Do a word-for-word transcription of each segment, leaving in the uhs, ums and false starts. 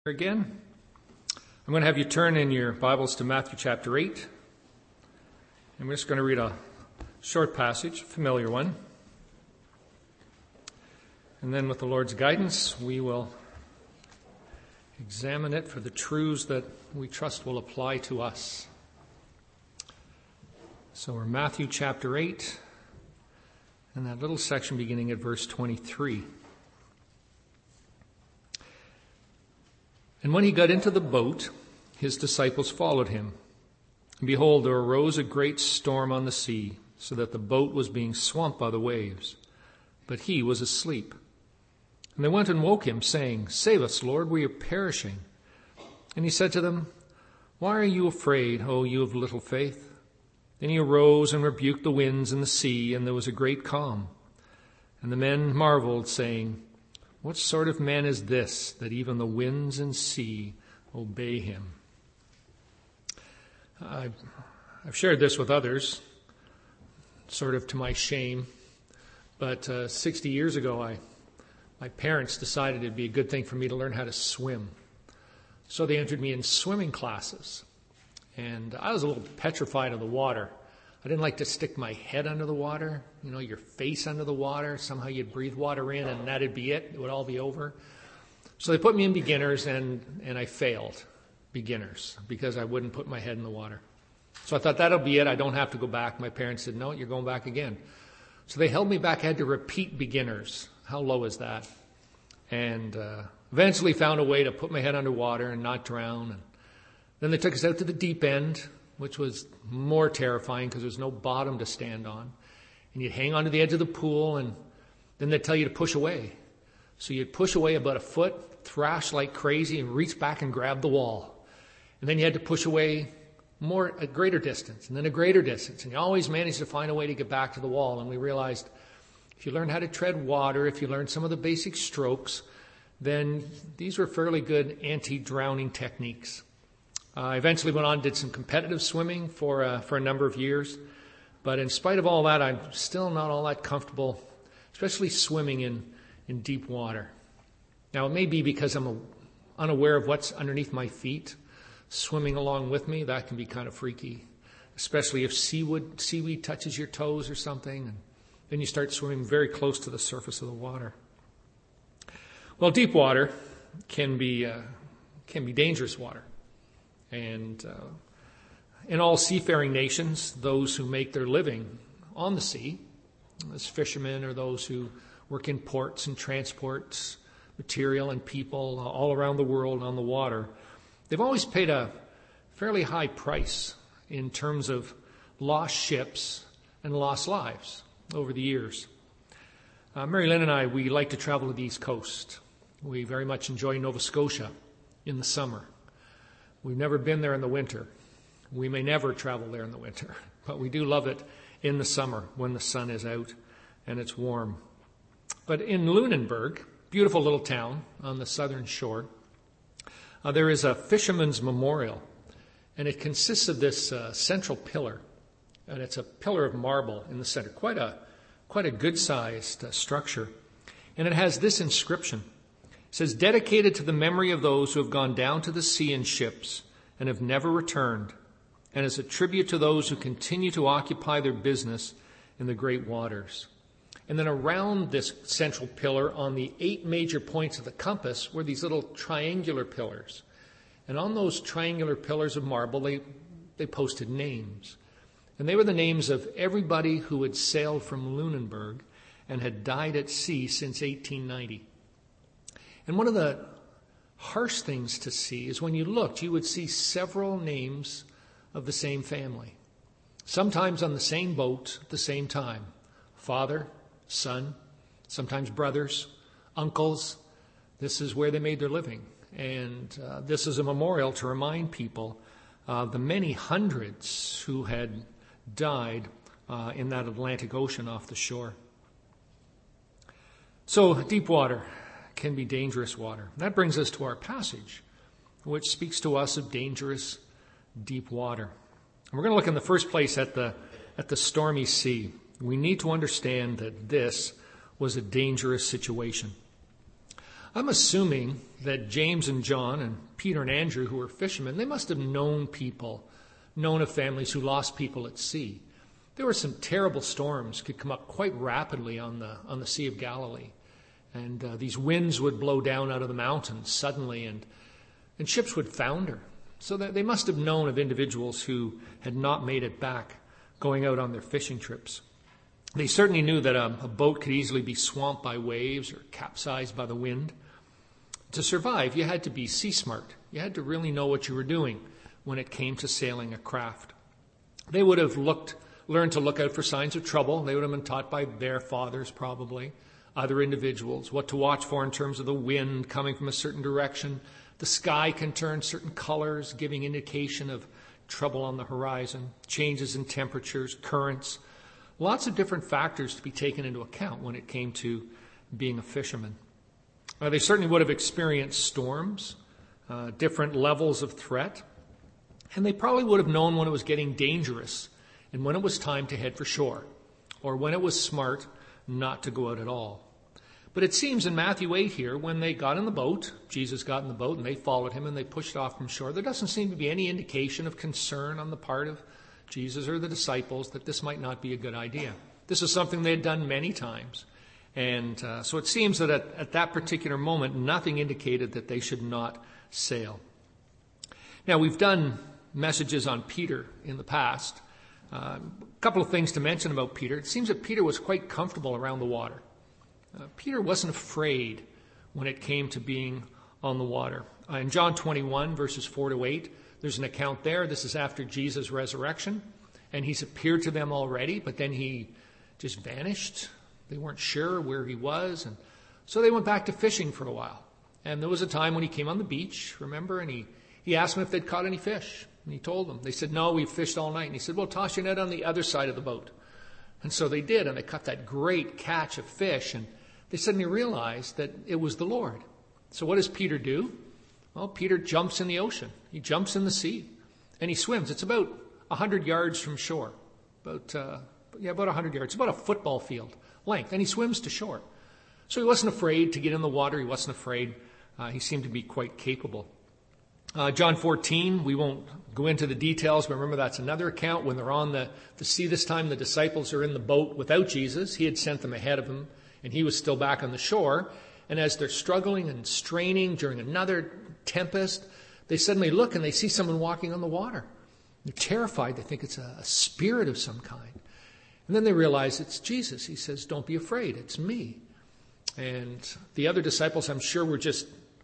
Again, I'm going to have you turn in your Bibles to Matthew chapter eight. And we're just going to read a short passage, a familiar one. And then with the Lord's guidance, we will examine it for the truths that we trust will apply to us. So we're Matthew chapter eight, and that little section beginning at verse twenty-three. And when he got into the boat, his disciples followed him. And behold, there arose a great storm on the sea, so that the boat was being swamped by the waves. But he was asleep. And they went and woke him, saying, "Save us, Lord, we are perishing." And he said to them, "Why are you afraid, O you of little faith?" Then he arose and rebuked the winds and the sea, and there was a great calm. And the men marveled, saying, "What sort of man is this, that even the winds and sea obey him?" I've, I've shared this with others, sort of to my shame, but uh, sixty years ago, I, my parents decided it'd be a good thing for me to learn how to swim. So they entered me in swimming classes, and I was a little petrified of the water. I didn't like to stick my head under the water, you know, your face under the water. Somehow you'd breathe water in and that'd be it. It would all be over. So they put me in beginners, and, and I failed beginners because I wouldn't put my head in the water. So I thought that'll be it. I don't have to go back. My parents said, "No, you're going back again." So they held me back. I had to repeat beginners. How low is that? And uh, eventually found a way to put my head underwater and not drown. And then they took us out to the deep end, which was more terrifying because there's no bottom to stand on. And you'd hang onto the edge of the pool, and then they'd tell you to push away. So you'd push away about a foot, thrash like crazy, and reach back and grab the wall. And then you had to push away more, a greater distance, and then a greater distance. And you always managed to find a way to get back to the wall. And we realized if you learn how to tread water, if you learn some of the basic strokes, then these were fairly good anti-drowning techniques. I uh, eventually went on and did some competitive swimming for uh, for a number of years. But in spite of all that, I'm still not all that comfortable, especially swimming in, in deep water. Now, it may be because I'm a, unaware of what's underneath my feet. Swimming along with me, that can be kind of freaky, especially if seaweed, seaweed touches your toes or something. And then you start swimming very close to the surface of the water. Well, deep water can be uh, can be dangerous water. And uh, in all seafaring nations, those who make their living on the sea, as fishermen or those who work in ports and transport material and people all around the world on the water, they've always paid a fairly high price in terms of lost ships and lost lives over the years. Uh, Mary Lynn and I, we like to travel to the East Coast. We very much enjoy Nova Scotia in the summer. We've never been there in the winter. We may never travel there in the winter, but we do love it in the summer when the sun is out and it's warm. But in Lunenburg, beautiful little town on the southern shore, uh, there is a fisherman's memorial, and it consists of this uh, central pillar, and it's a pillar of marble in the center, quite a quite a good-sized uh, structure, and it has this inscription. It says, "Dedicated to the memory of those who have gone down to the sea in ships and have never returned, and as a tribute to those who continue to occupy their business in the great waters." And then around this central pillar on the eight major points of the compass were these little triangular pillars. And on those triangular pillars of marble, they, they posted names. And they were the names of everybody who had sailed from Lunenburg and had died at sea since eighteen ninety. And one of the harsh things to see is when you looked, you would see several names of the same family. Sometimes on the same boat at the same time. Father, son, sometimes brothers, uncles. This is where they made their living. And uh, this is a memorial to remind people of uh, the many hundreds who had died uh, in that Atlantic Ocean off the shore. So deep water can be dangerous water. That brings us to our passage, which speaks to us of dangerous deep water. And we're going to look in the first place at the at the stormy sea. We need to understand that this was a dangerous situation. I'm assuming that James and John and Peter and Andrew, who were fishermen, they must have known people, known of families who lost people at sea. There were some terrible storms could come up quite rapidly on the on the Sea of Galilee. And uh, these winds would blow down out of the mountains suddenly, and, and ships would founder. So that they must have known of individuals who had not made it back going out on their fishing trips. They certainly knew that a, a boat could easily be swamped by waves or capsized by the wind. To survive, you had to be sea smart. You had to really know what you were doing when it came to sailing a craft. They would have looked, learned to look out for signs of trouble. They would have been taught by their fathers, probably, other individuals, what to watch for in terms of the wind coming from a certain direction. The sky can turn certain colors, giving indication of trouble on the horizon, changes in temperatures, currents. Lots of different factors to be taken into account when it came to being a fisherman. Uh, they certainly would have experienced storms, uh, different levels of threat, and they probably would have known when it was getting dangerous and when it was time to head for shore, or when it was smart not to go out at all. But it seems in Matthew eight here, when they got in the boat, Jesus got in the boat and they followed him and they pushed off from shore, there doesn't seem to be any indication of concern on the part of Jesus or the disciples that this might not be a good idea. This is something they had done many times. And uh, so it seems that at, at that particular moment, nothing indicated that they should not sail. Now, we've done messages on Peter in the past. Uh, a couple of things to mention about Peter. It seems that Peter was quite comfortable around the water. Uh, Peter wasn't afraid when it came to being on the water. Uh, in John twenty-one, verses four to eight, there's an account there. This is after Jesus' resurrection, and he's appeared to them already, but then he just vanished. They weren't sure where he was, and so they went back to fishing for a while. And there was a time when he came on the beach, remember, and he, he asked them if they'd caught any fish. And he told them. They said, no, we've fished all night. And he said, well, toss your net on the other side of the boat. And so they did, and they caught that great catch of fish, and they suddenly realized that it was the Lord. So what does Peter do? Well, Peter jumps in the ocean. He jumps in the sea, and he swims. It's about one hundred yards from shore, about uh, yeah, about one hundred yards. It's about a football field length, and he swims to shore. So he wasn't afraid to get in the water. He wasn't afraid. Uh, he seemed to be quite capable. Uh, John fourteen, we won't go into the details, but remember that's another account. When they're on the, the sea this time, the disciples are in the boat without Jesus. He had sent them ahead of him, and he was still back on the shore. And as they're struggling and straining during another tempest, they suddenly look and they see someone walking on the water. They're terrified. They think it's a, a spirit of some kind. And then they realize it's Jesus. He says, don't be afraid. It's me. And the other disciples, I'm sure, were just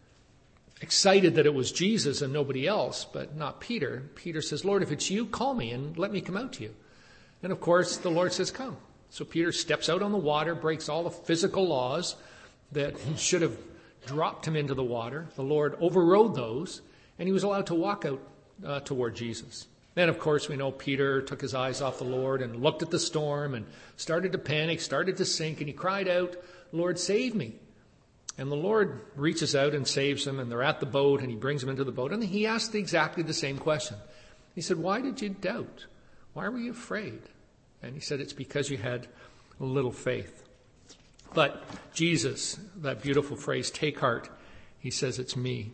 excited that it was Jesus and nobody else, but not Peter. Peter says, Lord, if it's you, call me and let me come out to you. And of course, the Lord says, come. So Peter steps out on the water, breaks all the physical laws that should have dropped him into the water. The Lord overrode those, and he was allowed to walk out uh, toward Jesus. Then, of course, we know Peter took his eyes off the Lord and looked at the storm and started to panic, started to sink, and he cried out, Lord, save me. And the Lord reaches out and saves him, and they're at the boat, and he brings him into the boat, and he asked exactly the same question. He said, why did you doubt? Why were you afraid? And he said, it's because you had a little faith. But Jesus, that beautiful phrase, take heart, he says, it's me.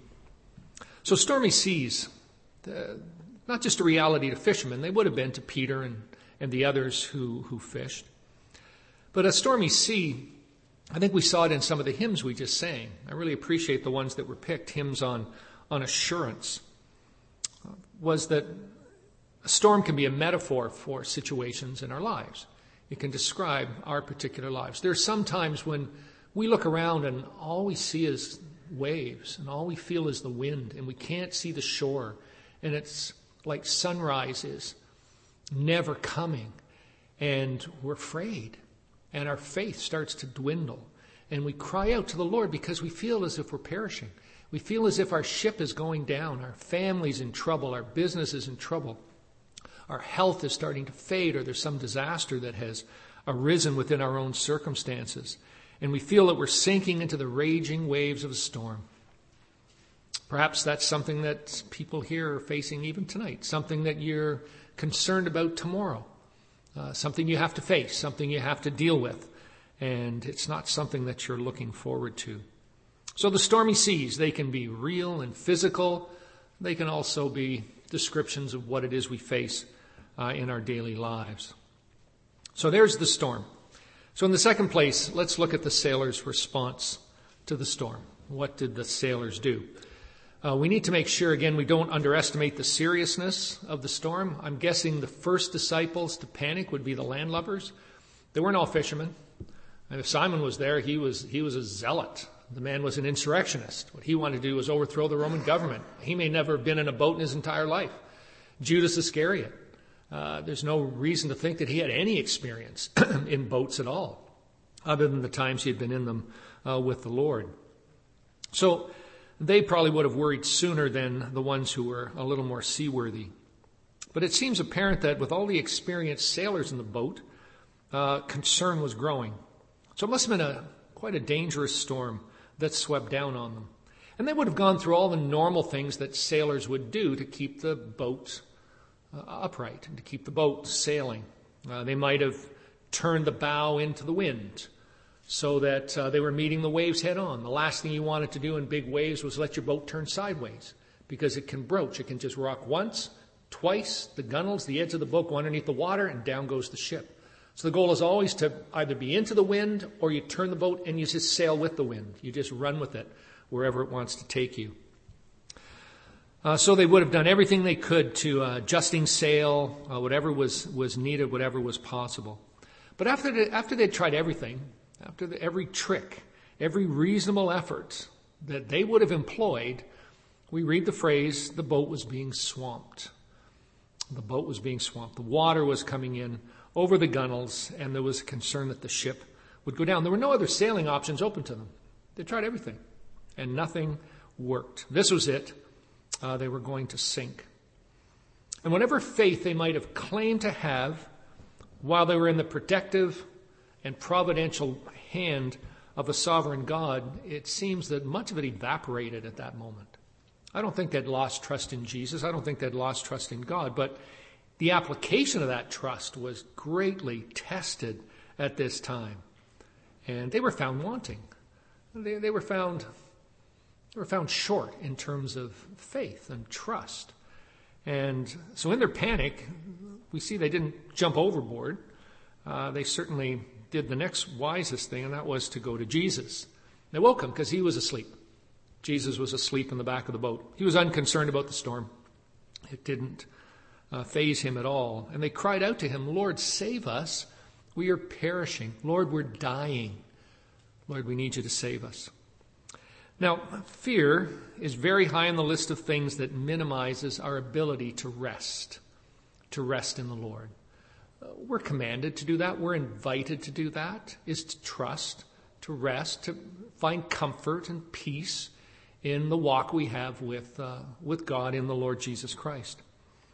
So stormy seas, uh, not just a reality to fishermen, they would have been to Peter and, and the others who, who fished. But a stormy sea, I think we saw it in some of the hymns we just sang. I really appreciate the ones that were picked, hymns on, on assurance, uh, was that a storm can be a metaphor for situations in our lives. It can describe our particular lives. There are some times when we look around and all we see is waves and all we feel is the wind and we can't see the shore. And it's like sunrise is never coming and we're afraid and our faith starts to dwindle and we cry out to the Lord because we feel as if we're perishing. We feel as if our ship is going down, our family's in trouble, our business is in trouble. Our health is starting to fade, or there's some disaster that has arisen within our own circumstances. And we feel that we're sinking into the raging waves of a storm. Perhaps that's something that people here are facing even tonight, something that you're concerned about tomorrow, uh, something you have to face, something you have to deal with, and it's not something that you're looking forward to. So the stormy seas, they can be real and physical. They can also be descriptions of what it is we face uh, in our daily lives. So there's the storm. So in the second place, let's look at the sailors' response to the storm. What did the sailors do? Uh, we need to make sure, again, we don't underestimate the seriousness of the storm. I'm guessing the first disciples to panic would be the landlubbers. They weren't all fishermen. And if Simon was there, he was he was a zealot. The man was an insurrectionist. What he wanted to do was overthrow the Roman government. He may never have been in a boat in his entire life. Judas Iscariot. Uh, there's no reason to think that he had any experience in boats at all, other than the times he had been in them uh, with the Lord. So they probably would have worried sooner than the ones who were a little more seaworthy. But it seems apparent that with all the experienced sailors in the boat, uh, concern was growing. So it must have been a quite a dangerous storm that swept down on them. And they would have gone through all the normal things that sailors would do to keep the boat uh, upright and to keep the boat sailing. Uh, they might have turned the bow into the wind so that uh, they were meeting the waves head on. The last thing you wanted to do in big waves was let your boat turn sideways, because it can broach. It can just rock once, twice, the gunnels, the edge of the boat go underneath the water, and down goes the ship. So the goal is always to either be into the wind, or you turn the boat and you just sail with the wind. You just run with it wherever it wants to take you. Uh, so they would have done everything they could to uh, adjusting sail, uh, whatever was, was needed, whatever was possible. But after the, after they'd tried everything, after the, every trick, every reasonable effort that they would have employed, we read the phrase, the boat was being swamped. The boat was being swamped. The water was coming in over the gunnels, and there was a concern that the ship would go down. There were no other sailing options open to them. They tried everything, and nothing worked. This was it. Uh, they were going to sink. And whatever faith they might have claimed to have while they were in the protective and providential hand of a sovereign God, it seems that much of it evaporated at that moment. I don't think they'd lost trust in Jesus. I don't think they'd lost trust in God. But the application of that trust was greatly tested at this time. And they were found wanting. They, they were found they were found short in terms of faith and trust. And so in their panic, we see they didn't jump overboard. Uh, they certainly did the next wisest thing, and that was to go to Jesus. They woke him because he was asleep. Jesus was asleep in the back of the boat. He was unconcerned about the storm. It didn't uh, faze him at all. And they cried out to him, Lord, save us. We are perishing. Lord, we're dying. Lord, we need you to save us. Now, fear is very high on the list of things that minimizes our ability to rest, to rest in the Lord. Uh, we're commanded to do that. We're invited to do that, is to trust, to rest, to find comfort and peace in the walk we have with uh, with God in the Lord Jesus Christ.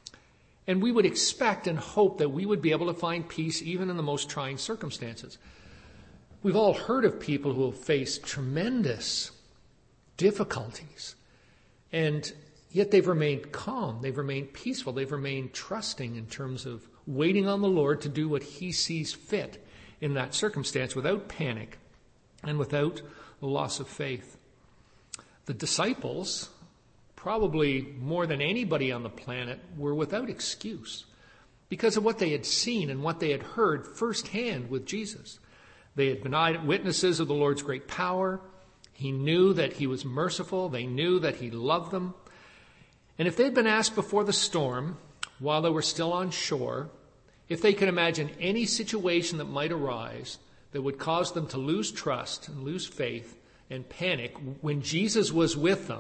And we would expect and hope that we would be able to find peace even in the most trying circumstances. We've all heard of people who have faced tremendous difficulties, and yet they've remained calm, they've remained peaceful, they've remained trusting in terms of waiting on the Lord to do what he sees fit in that circumstance without panic and without loss of faith. The disciples, probably more than anybody on the planet, were without excuse because of what they had seen and what they had heard firsthand with Jesus. They had been eyewitnesses of the Lord's great power. He knew that he was merciful. They knew that he loved them. And if they'd been asked before the storm, while they were still on shore, if they could imagine any situation that might arise that would cause them to lose trust and lose faith and panic when Jesus was with them,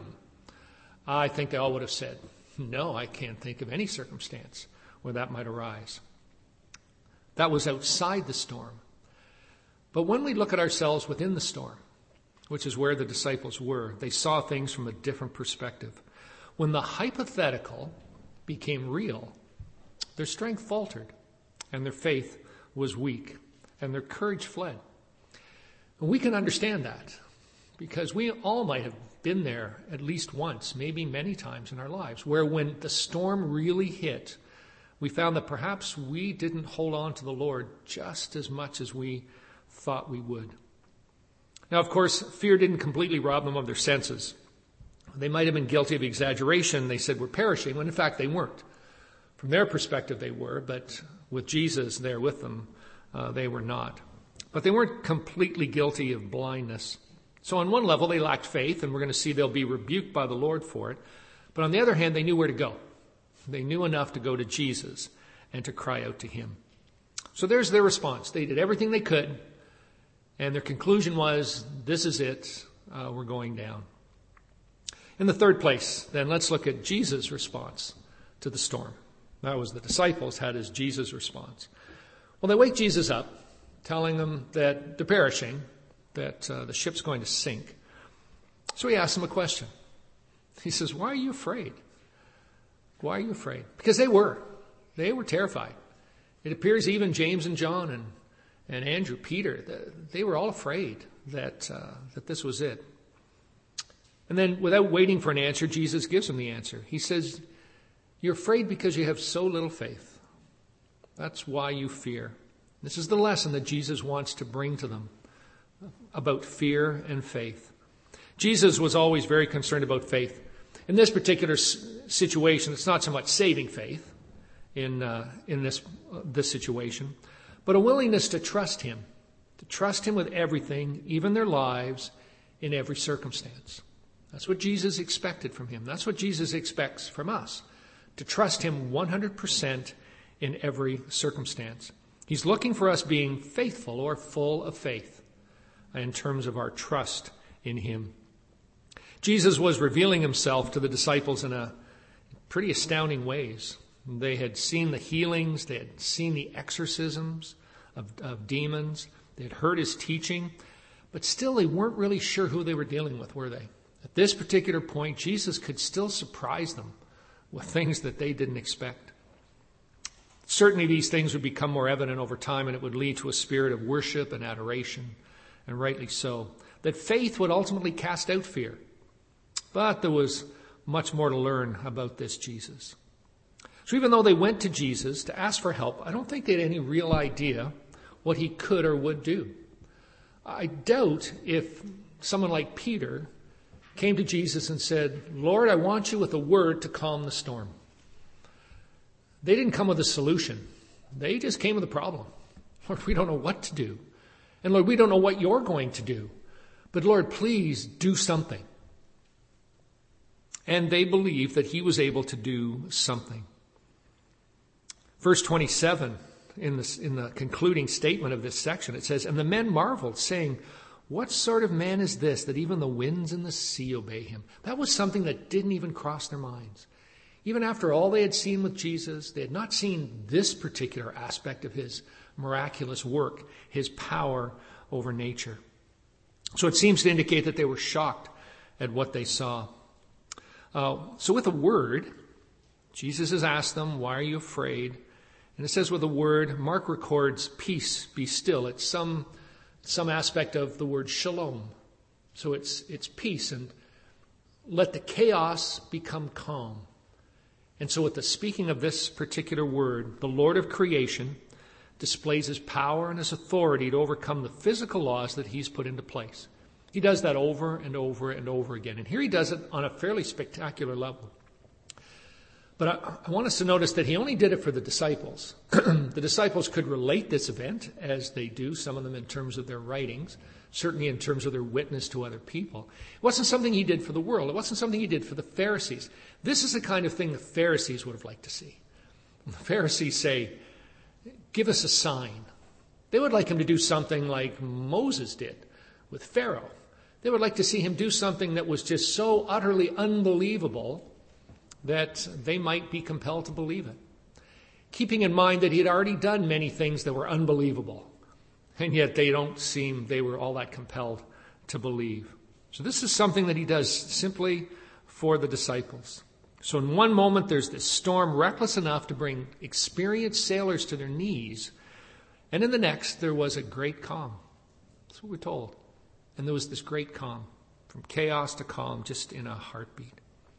I think they all would have said, no, I can't think of any circumstance where that might arise. That was outside the storm. But when we look at ourselves within the storm, which is where the disciples were, they saw things from a different perspective. When the hypothetical became real, their strength faltered, and their faith was weak, and their courage fled. And we can understand that, because we all might have been there at least once, maybe many times in our lives, where when the storm really hit, we found that perhaps we didn't hold on to the Lord just as much as we thought we would. Now, of course, fear didn't completely rob them of their senses. They might have been guilty of exaggeration. They said we're perishing, when in fact they weren't. From their perspective, they were, but with Jesus there with them, uh, they were not. But they weren't completely guilty of blindness. So on one level, they lacked faith, and we're going to see they'll be rebuked by the Lord for it. But on the other hand, they knew where to go. They knew enough to go to Jesus and to cry out to him. So there's their response. They did everything they could, and their conclusion was, this is it, uh, we're going down. In the third place, then, let's look at Jesus' response to the storm. That was the disciples had as Jesus' response. Well, they wake Jesus up, telling them that they're perishing, that uh, the ship's going to sink. So he asks them a question. He says, why are you afraid? Why are you afraid? Because they were. They were terrified. It appears even James and John and, and Andrew, Peter, they were all afraid that uh, that this was it. And then without waiting for an answer, Jesus gives them the answer. He says, you're afraid because you have so little faith. That's why you fear. This is the lesson that Jesus wants to bring to them about fear and faith. Jesus was always very concerned about faith. In this particular s- situation, it's not so much saving faith in uh, in this uh, this situation, but a willingness to trust him, to trust him with everything, even their lives, in every circumstance. That's what Jesus expected from him. That's what Jesus expects from us, to trust him one hundred percent in every circumstance. He's looking for us being faithful or full of faith in terms of our trust in him. Jesus was revealing himself to the disciples in a pretty astounding ways. They had seen the healings. They had seen the exorcisms of, of demons. They had heard his teaching. But still, they weren't really sure who they were dealing with, were they? At this particular point, Jesus could still surprise them with things that they didn't expect. Certainly, these things would become more evident over time, and it would lead to a spirit of worship and adoration, and rightly so. That faith would ultimately cast out fear. But there was much more to learn about this Jesus. So even though they went to Jesus to ask for help, I don't think they had any real idea what he could or would do. I doubt if someone like Peter came to Jesus and said, Lord, I want you with a word to calm the storm. They didn't come with a solution. They just came with a problem. Lord, we don't know what to do. And Lord, we don't know what you're going to do. But Lord, please do something. And they believed that he was able to do something. Verse twenty-seven, in, this, in the concluding statement of this section, it says, and the men marveled, saying, what sort of man is this, that even the winds and the sea obey him? That was something that didn't even cross their minds. Even after all they had seen with Jesus, they had not seen this particular aspect of his miraculous work, his power over nature. So it seems to indicate that they were shocked at what they saw. Uh, so with a word, Jesus has asked them, why are you afraid? And it says with a word, Mark records, peace, be still. It's some some aspect of the word shalom. So it's it's peace, and let the chaos become calm. And so with the speaking of this particular word, the Lord of creation displays his power and his authority to overcome the physical laws that he's put into place. He does that over and over and over again. And here he does it on a fairly spectacular level. But I, I want us to notice that he only did it for the disciples. The disciples could relate this event, as they do, some of them in terms of their writings, certainly in terms of their witness to other people. It wasn't something he did for the world. It wasn't something he did for the Pharisees. This is the kind of thing the Pharisees would have liked to see. When the Pharisees say, give us a sign, they would like him to do something like Moses did with Pharaoh. They would like to see him do something that was just so utterly unbelievable that they might be compelled to believe it. Keeping in mind that he had already done many things that were unbelievable, and yet they don't seem they were all that compelled to believe. So this is something that he does simply for the disciples. So in one moment there's this storm reckless enough to bring experienced sailors to their knees, and in the next there was a great calm. That's what we're told. And there was this great calm, from chaos to calm, just in a heartbeat.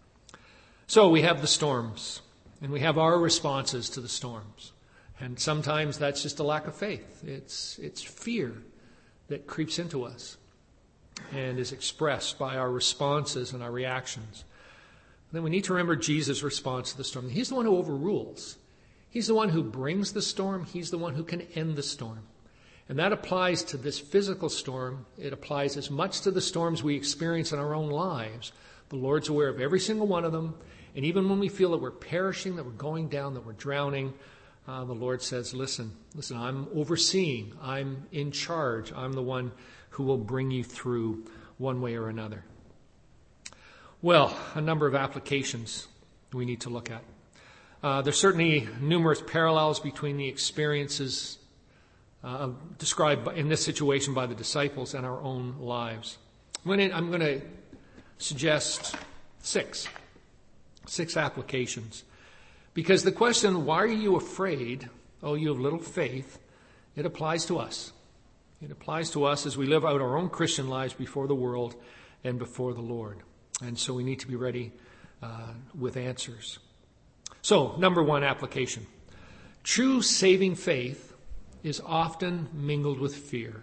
So we have the storms, and we have our responses to the storms. And sometimes that's just a lack of faith. It's it's fear that creeps into us. and is expressed by our responses and our reactions. Then we need to remember Jesus' response to the storm. He's the one who overrules. He's the one who brings the storm. He's the one who can end the storm. And that applies to this physical storm. It applies as much to the storms we experience in our own lives. The Lord's aware of every single one of them. And even when we feel that we're perishing, that we're going down, that we're drowning, uh, the Lord says, listen, listen, I'm overseeing. I'm in charge. I'm the one who will bring you through one way or another. Well, a number of applications we need to look at. Uh, there's certainly numerous parallels between the experiences uh, described in this situation by the disciples and our own lives. I'm going to, I'm going to suggest six, six applications. Because the question, why are you afraid, oh, you have little faith, it applies to us. It applies to us as we live out our own Christian lives before the world and before the Lord. And so we need to be ready uh, with answers. So, number one application. True saving faith is often mingled with fear.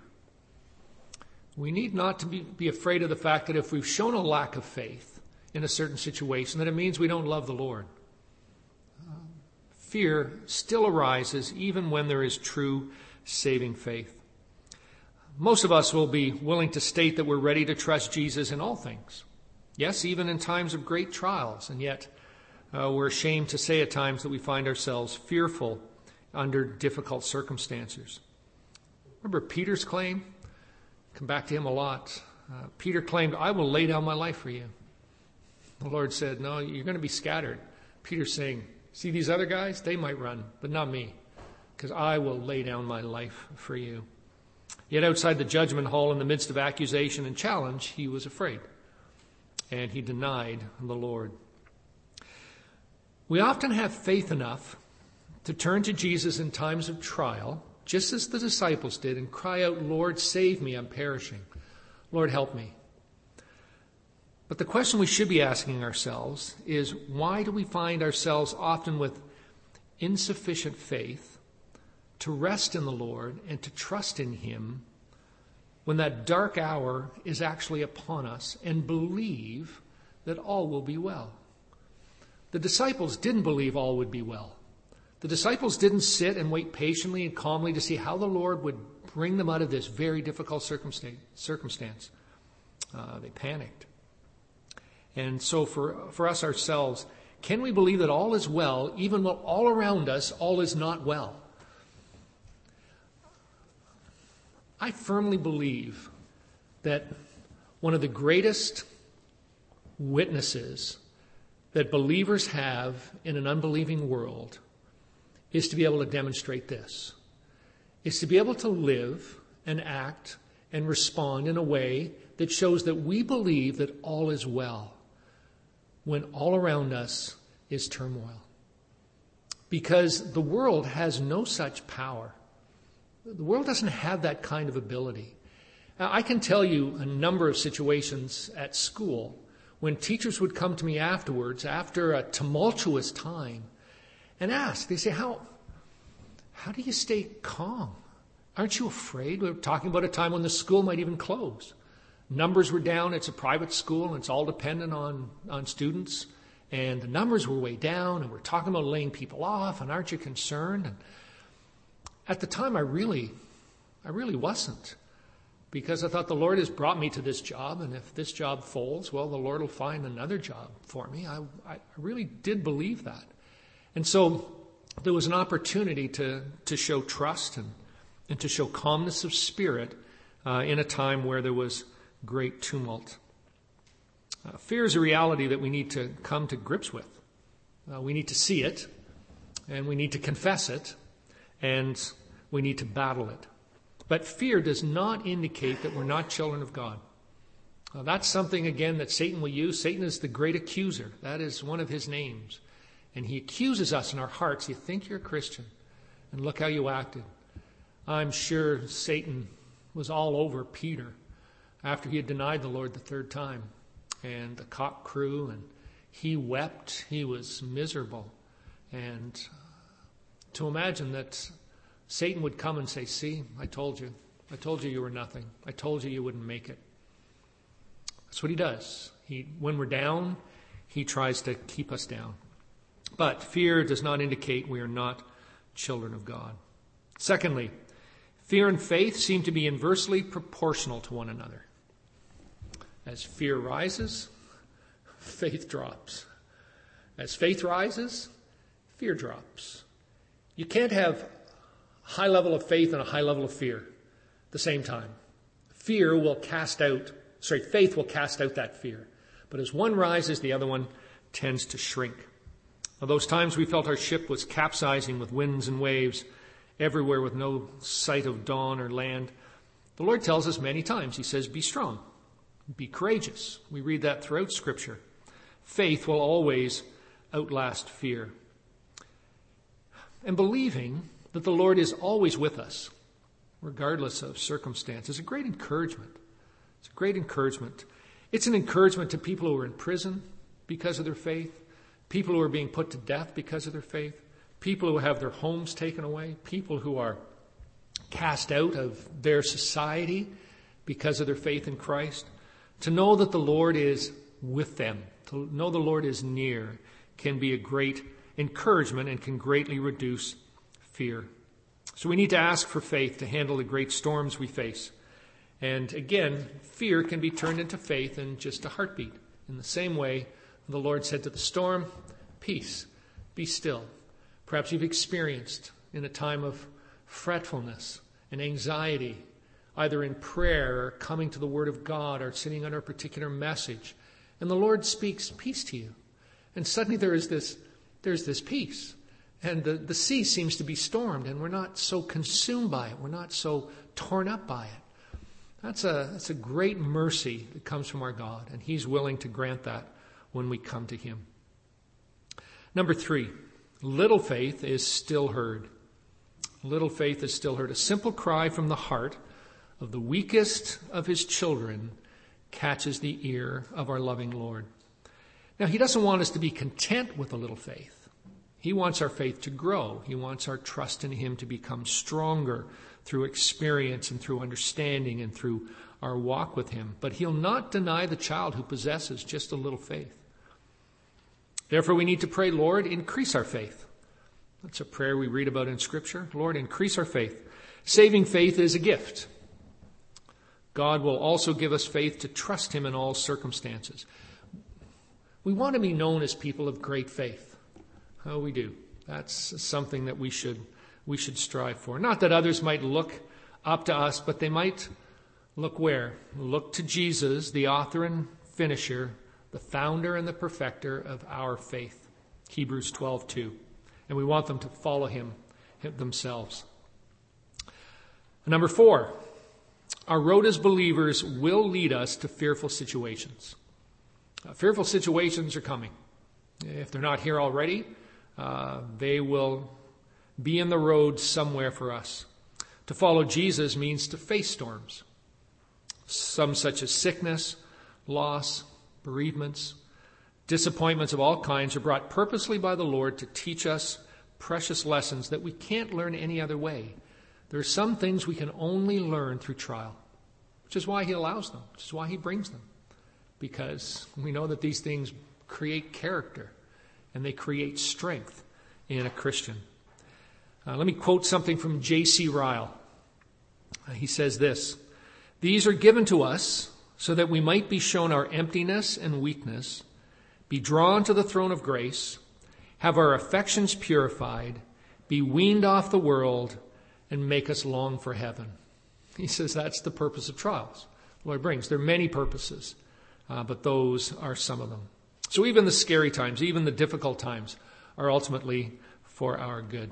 We need not to be, be afraid of the fact that if we've shown a lack of faith in a certain situation, that it means we don't love the Lord. Uh, fear still arises even when there is true saving faith. Most of us will be willing to state that we're ready to trust Jesus in all things. Yes, even in times of great trials, and yet uh, we're ashamed to say at times that we find ourselves fearful under difficult circumstances. Remember Peter's claim? Come back to him a lot. Uh, Peter claimed, I will lay down my life for you. The Lord said, no, you're going to be scattered. Peter's saying, see these other guys? They might run, but not me, because I will lay down my life for you. Yet outside the judgment hall, in the midst of accusation and challenge, he was afraid. And he denied the Lord. We often have faith enough to turn to Jesus in times of trial, just as the disciples did, and cry out, Lord, save me, I'm perishing. Lord, help me. But the question we should be asking ourselves is, why do we find ourselves often with insufficient faith to rest in the Lord and to trust in him when that dark hour is actually upon us, and believe that all will be well? The disciples didn't believe all would be well. The disciples didn't sit and wait patiently and calmly to see how the Lord would bring them out of this very difficult circumstance. Uh, they panicked. And so for, for us ourselves, can we believe that all is well, even while all around us, all is not well? I firmly believe that one of the greatest witnesses that believers have in an unbelieving world is to be able to demonstrate this. Is to be able to live and act and respond in a way that shows that we believe that all is well when all around us is turmoil. Because the world has no such power. The world doesn't have that kind of ability. Now, I can tell you a number of situations at school when teachers would come to me afterwards, after a tumultuous time, and ask, they say, how, how do you stay calm? Aren't you afraid? We were talking about a time when the school might even close. Numbers were down. It's a private school, and it's all dependent on, on students. And the numbers were way down, and we're talking about laying people off, and aren't you concerned? And at the time, I really, I really wasn't, because I thought the Lord has brought me to this job, and if this job folds, well, the Lord will find another job for me. I, I really did believe that. And so there was an opportunity to, to show trust and, and to show calmness of spirit uh, in a time where there was great tumult. Uh, fear is a reality that we need to come to grips with. Uh, we need to see it, and we need to confess it, and we need to battle it. But fear does not indicate that we're not children of God. Uh, that's something, again, that Satan will use. Satan is the great accuser. That is one of his names. And he accuses us in our hearts. You think you're a Christian, and look how you acted. I'm sure Satan was all over Peter after he had denied the Lord the third time. And the cock crew, and he wept. He was miserable. And to imagine that Satan would come and say, see, I told you. I told you you were nothing. I told you you wouldn't make it. That's what he does. He, when we're down, he tries to keep us down. But fear does not indicate we are not children of God. Secondly, fear and faith seem to be inversely proportional to one another. As fear rises, faith drops. As faith rises, fear drops. You can't have a high level of faith and a high level of fear at the same time. Fear will cast out, sorry, faith will cast out that fear. But as one rises, the other one tends to shrink. Now, those times we felt our ship was capsizing with winds and waves everywhere with no sight of dawn or land, the Lord tells us many times, he says, be strong, be courageous. We read that throughout Scripture. Faith will always outlast fear. And believing that the Lord is always with us, regardless of circumstance, is a great encouragement. It's a great encouragement. It's an encouragement to people who are in prison because of their faith, people who are being put to death because of their faith, people who have their homes taken away, people who are cast out of their society because of their faith in Christ. To know that the Lord is with them, to know the Lord is near, can be a great encouragement and can greatly reduce fear. So we need to ask for faith to handle the great storms we face. And again, fear can be turned into faith in just a heartbeat. In the same way, the Lord said to the storm, peace, be still. Perhaps you've experienced in a time of fretfulness and anxiety, either in prayer or coming to the Word of God or sitting under a particular message. And the Lord speaks peace to you. And suddenly there is this, there's this peace. And the, the sea seems to be stormed, and we're not so consumed by it. We're not so torn up by it. That's a, that's a great mercy that comes from our God, and He's willing to grant that when we come to Him. Number three, little faith is still heard. Little faith is still heard. A simple cry from the heart of the weakest of His children catches the ear of our loving Lord. Now, He doesn't want us to be content with a little faith. He wants our faith to grow. He wants our trust in Him to become stronger through experience and through understanding and through our walk with Him. But He'll not deny the child who possesses just a little faith. Therefore, we need to pray, Lord, increase our faith. That's a prayer we read about in Scripture. Lord, increase our faith. Saving faith is a gift. God will also give us faith to trust Him in all circumstances. We want to be known as people of great faith. Oh, we do. That's something that we should we should strive for. Not that others might look up to us, but they might look where? Look to Jesus, the author and finisher, the founder and the perfecter of our faith. Hebrews twelve two. And we want them to follow Him themselves. Number four, our road as believers will lead us to fearful situations. Uh, fearful situations are coming. If they're not here already, uh, they will be in the road somewhere for us. To follow Jesus means to face storms. Some such as sickness, loss, bereavements, disappointments of all kinds are brought purposely by the Lord to teach us precious lessons that we can't learn any other way. There are some things we can only learn through trial, which is why He allows them, which is why He brings them. Because we know that these things create character and they create strength in a Christian. Uh, let me quote something from J C Ryle. Uh, he says this, "These are given to us so that we might be shown our emptiness and weakness, be drawn to the throne of grace, have our affections purified, be weaned off the world, and make us long for heaven." He says that's the purpose of trials the Lord brings. There are many purposes, uh, but those are some of them. So even the scary times, even the difficult times are ultimately for our good.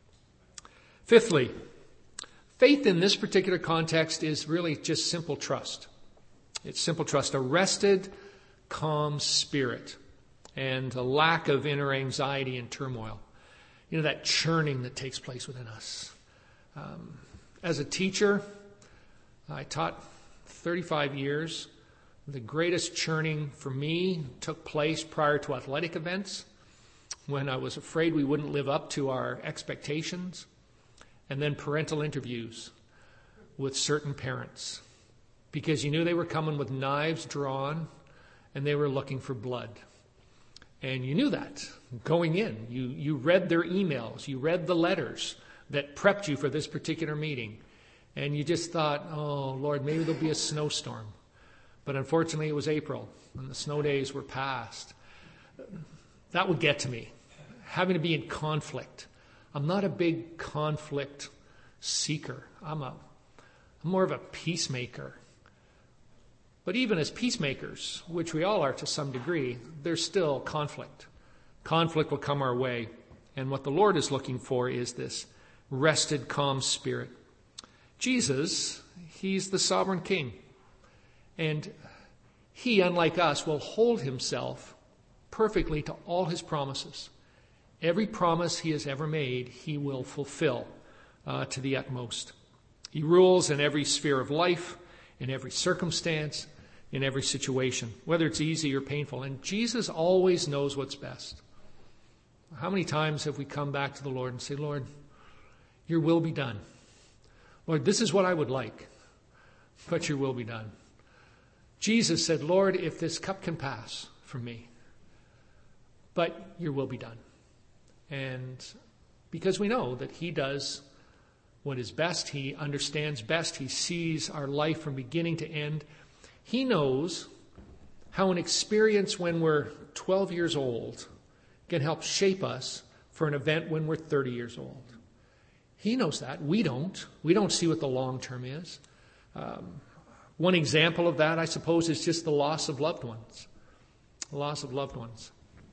Fifthly, faith in this particular context is really just simple trust. It's simple trust, a rested, calm spirit, and a lack of inner anxiety and turmoil. You know, that churning that takes place within us. Um, as a teacher, I taught thirty-five years. The greatest churning for me took place prior to athletic events, when I was afraid we wouldn't live up to our expectations, and then parental interviews with certain parents. because you knew they were coming with knives drawn and they were looking for blood. And you knew that going in. You, you read their emails. You read the letters that prepped you for this particular meeting. And you just thought, oh, Lord, maybe there'll be a snowstorm. But unfortunately, it was April, and the snow days were past. That would get to me, having to be in conflict. I'm not a big conflict seeker. I'm a, I'm more of a peacemaker. But even as peacemakers, which we all are to some degree, there's still conflict. Conflict will come our way. And what the Lord is looking for is this rested, calm spirit. Jesus, he's the sovereign king. And he, unlike us, will hold himself perfectly to all his promises. Every promise he has ever made, he will fulfill uh, to the utmost. He rules in every sphere of life, in every circumstance, in every situation, whether it's easy or painful. And Jesus always knows what's best. How many times have we come back to the Lord and say, Lord, your will be done. Lord, this is what I would like, but your will be done. Jesus said, Lord, if this cup can pass from me, but your will be done. And because we know that he does what is best, he understands best, he sees our life from beginning to end. He knows how an experience when we're twelve years old can help shape us for an event when we're thirty years old. He knows that. We don't. We don't see what the long term is. Um, one example of that, I suppose, is just the loss of loved ones. The loss of loved ones.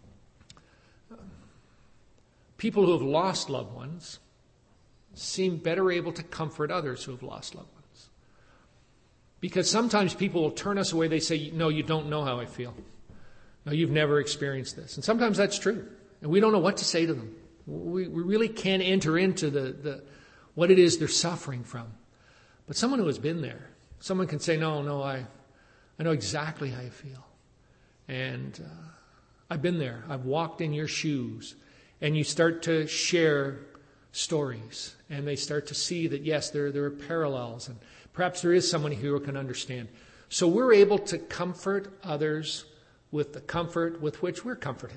Um, people who have lost loved ones seem better able to comfort others who have lost loved ones. Because sometimes people will turn us away. They say, no, you don't know how I feel. No, you've never experienced this. And sometimes that's true. And we don't know what to say to them. We, we really can't enter into the, the what it is they're suffering from. But someone who has been there, someone can say, no, no, I, I know exactly how you feel. And uh, I've been there. I've walked in your shoes. And you start to share stories. And they start to see that, yes, there, there are parallels. And perhaps there is someone here who can understand. So we're able to comfort others with the comfort with which we're comforted.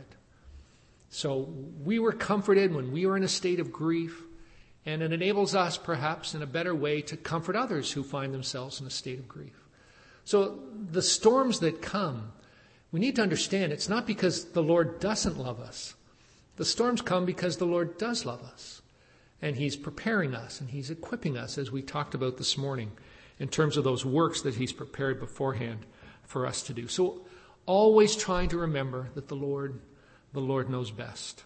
So we were comforted when we were in a state of grief, and it enables us perhaps in a better way to comfort others who find themselves in a state of grief. So the storms that come, we need to understand it's not because the Lord doesn't love us. The storms come because the Lord does love us, and he's preparing us, and he's equipping us, as we talked about this morning, in terms of those works that he's prepared beforehand for us to do. So always trying to remember that the Lord The Lord knows best.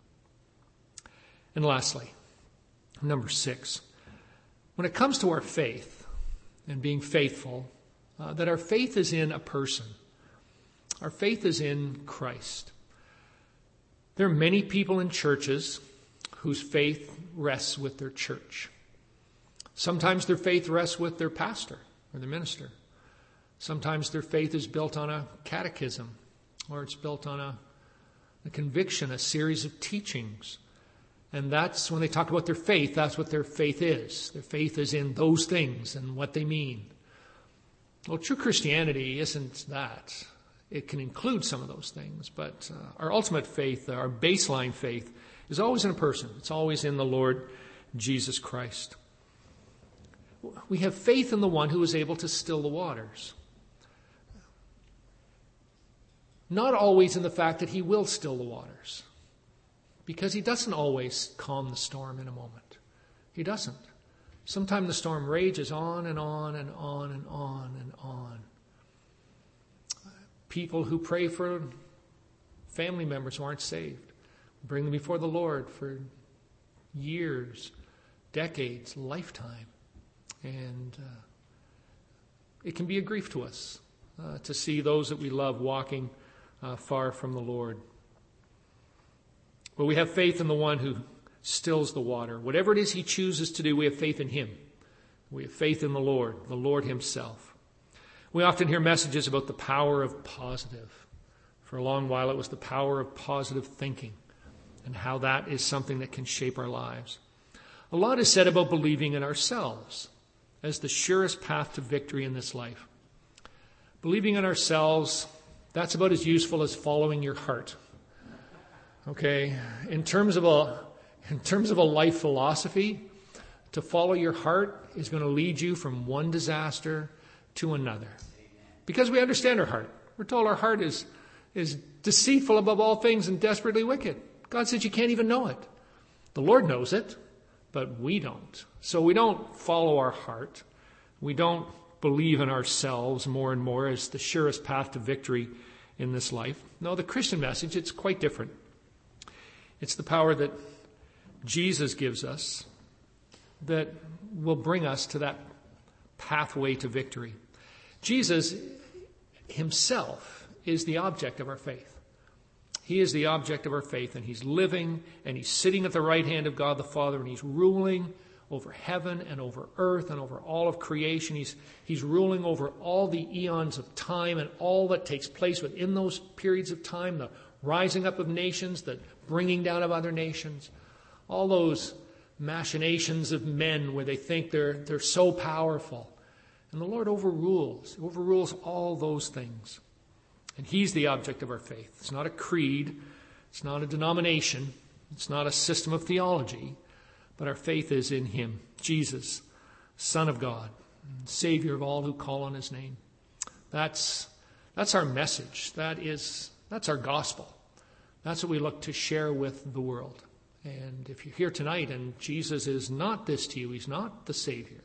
And lastly, number six, when it comes to our faith and being faithful, uh, that our faith is in a person. Our faith is in Christ. There are many people in churches whose faith rests with their church. Sometimes their faith rests with their pastor or their minister. Sometimes their faith is built on a catechism, or it's built on a A conviction, a series of teachings. And that's when they talk about their faith, that's what their faith is. Their faith is in those things and what they mean. Well, true Christianity isn't that. It can include some of those things, but uh, our ultimate faith, our baseline faith, is always in a person. It's always in the Lord Jesus Christ. We have faith in the one who is able to still the waters. Not always in the fact that he will still the waters, because he doesn't always calm the storm in a moment. He doesn't. Sometimes the storm rages on and on and on and on and on. People who pray for family members who aren't saved, bring them before the Lord for years, decades, lifetime. And uh, it can be a grief to us uh, to see those that we love walking Uh, far from the Lord. But we have faith in the one who stills the water. Whatever it is he chooses to do, we have faith in him. We have faith in the Lord, the Lord himself. We often hear messages about the power of positive. For a long while it was the power of positive thinking and how that is something that can shape our lives. A lot is said about believing in ourselves as the surest path to victory in this life. Believing in ourselves, that's about as useful as following your heart. Okay, in terms of a in terms of a life philosophy, to follow your heart is going to lead you from one disaster to another. Because we understand our heart. We're told our heart is is deceitful above all things and desperately wicked. God says you can't even know it. The Lord knows it, but we don't. So we don't follow our heart. We don't believe in ourselves more and more as the surest path to victory in this life. No, the Christian message, it's quite different. It's the power that Jesus gives us that will bring us to that pathway to victory. Jesus himself is the object of our faith. He is the object of our faith, and he's living, and he's sitting at the right hand of God the Father, and he's ruling over heaven and over earth and over all of creation. He's, he's ruling over all the eons of time and all that takes place within those periods of time, the rising up of nations, the bringing down of other nations, all those machinations of men where they think they're, they're so powerful. And the Lord overrules, overrules all those things. And he's the object of our faith. It's not a creed. It's not a denomination. It's not a system of theology. But our faith is in him, Jesus, Son of God, Savior of all who call on his name. That's, that's our message. That is, that's our gospel. That's what we look to share with the world. And if you're here tonight and Jesus is not this to you, he's not the Savior,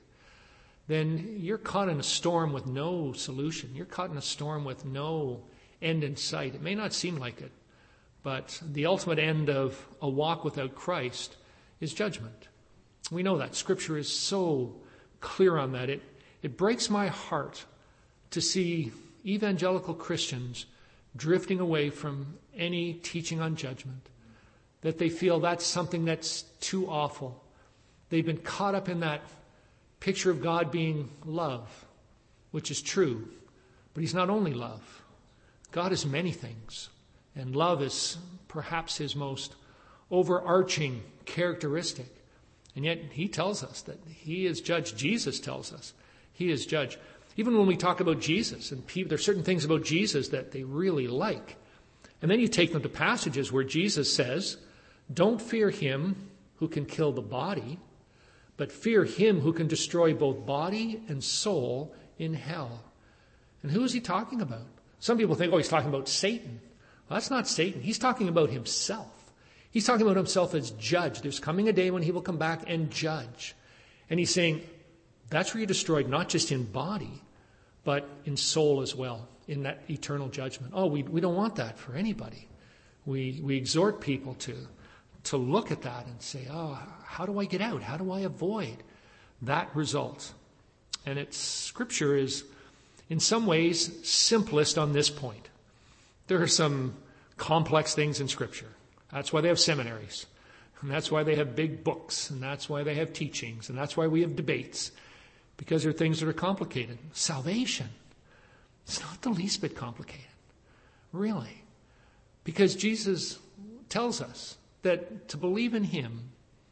then you're caught in a storm with no solution. You're caught in a storm with no end in sight. It may not seem like it, but the ultimate end of a walk without Christ is judgment. We know that. Scripture is so clear on that. It, it breaks my heart to see evangelical Christians drifting away from any teaching on judgment, that they feel that's something that's too awful. They've been caught up in that picture of God being love, which is true, but he's not only love. God is many things, and love is perhaps his most overarching characteristic. And yet he tells us that he is judge. Jesus tells us he is judge. Even when we talk about Jesus, and people, there are certain things about Jesus that they really like. And then you take them to passages where Jesus says, don't fear him who can kill the body, but fear him who can destroy both body and soul in hell. And who is he talking about? Some people think, oh, he's talking about Satan. Well, that's not Satan. He's talking about himself. He's talking about himself as judge. There's coming a day when he will come back and judge. And he's saying, that's where you're destroyed, not just in body, but in soul as well, in that eternal judgment. Oh, we, we don't want that for anybody. We, we exhort people to, to look at that and say, oh, how do I get out? How do I avoid that result? And it's, Scripture is, in some ways, simplest on this point. There are some complex things in Scripture. That's why they have seminaries. And that's why they have big books. And that's why they have teachings. And that's why we have debates. Because there are things that are complicated. Salvation, it's not the least bit complicated. Really. Because Jesus tells us that to believe in him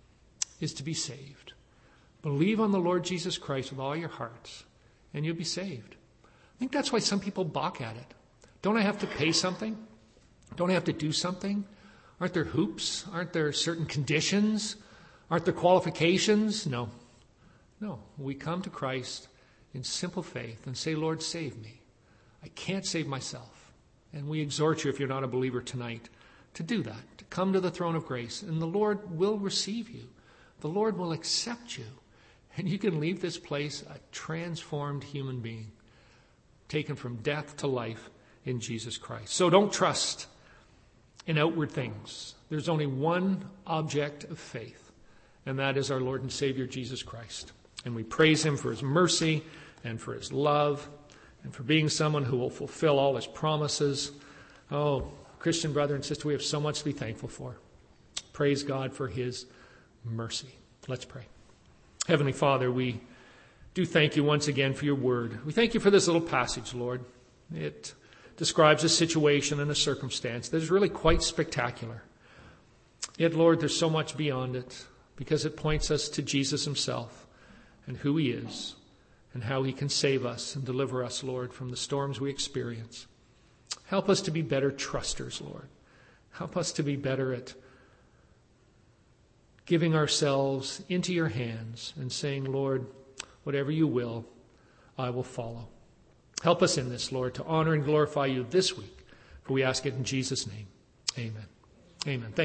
is to be saved. Believe on the Lord Jesus Christ with all your hearts, and you'll be saved. I think that's why some people balk at it. Don't I have to pay something? Don't I have to do something? Aren't there hoops? Aren't there certain conditions? Aren't there qualifications? No. No. We come to Christ in simple faith and say, Lord, save me. I can't save myself. And we exhort you, if you're not a believer tonight, to do that, to come to the throne of grace. And the Lord will receive you. The Lord will accept you. And you can leave this place a transformed human being, taken from death to life in Jesus Christ. So don't trust in outward things. There's only one object of faith, and that is our Lord and Savior, Jesus Christ. And we praise him for his mercy and for his love and for being someone who will fulfill all his promises. Oh, Christian brother and sister, we have so much to be thankful for. Praise God for his mercy. Let's pray. Heavenly Father, we do thank you once again for your word. We thank you for this little passage, Lord. It describes a situation and a circumstance that is really quite spectacular. Yet, Lord, there's so much beyond it because it points us to Jesus himself and who he is and how he can save us and deliver us, Lord, from the storms we experience. Help us to be better trusters, Lord. Help us to be better at giving ourselves into your hands and saying, Lord, whatever you will, I will follow. Help us in this, Lord, to honor and glorify you this week. For we ask it in Jesus' name. Amen. Amen. Thank